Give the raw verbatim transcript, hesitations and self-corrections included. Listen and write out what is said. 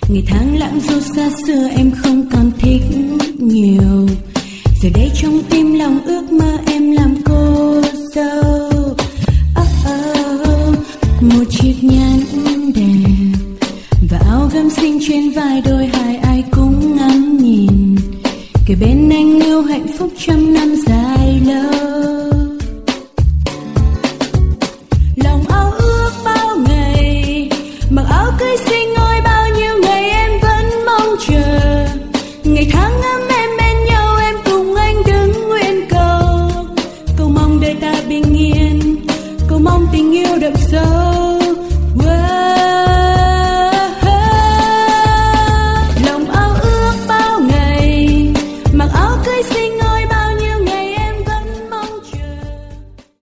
Ngày tháng lãng du xa xưa em không còn thích nhiều. Giờ đây trong tim lòng ước mơ em làm cô dâu. Oh oh, một chiếc nhẫn đẹp và áo gấm xinh trên vai, đôi hai ai cũng ngắm nhìn. Kề bên anh yêu hạnh phúc trăm năm dài lâu.